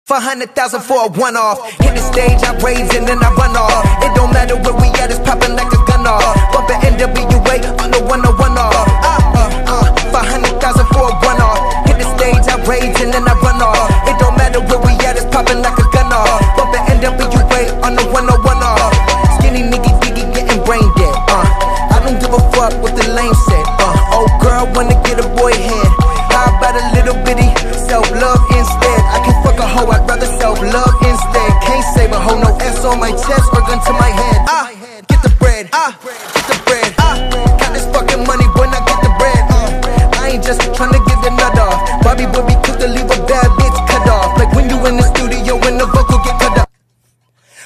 500,000 for a one-off. Hit the stage, I raise and then I run off. It don't matter where we at, it's popping like a gun off. Bump the NWA on the 101 off. 500,000 for a one-off. Hit the stage, I raise and then I run off. It don't matter where we at, it's popping like a gun off. Bump the NWA on the 101 off. Skinny nigga diggy getting brain dead. I don't give a fuck what the lame said. Old girl wanna get a boy head. How about a little bitty self-love instead? I can fuck a hoe, I'd rather self-love instead. Can't save a hoe, no S on my chest or gun to my head. Get the bread.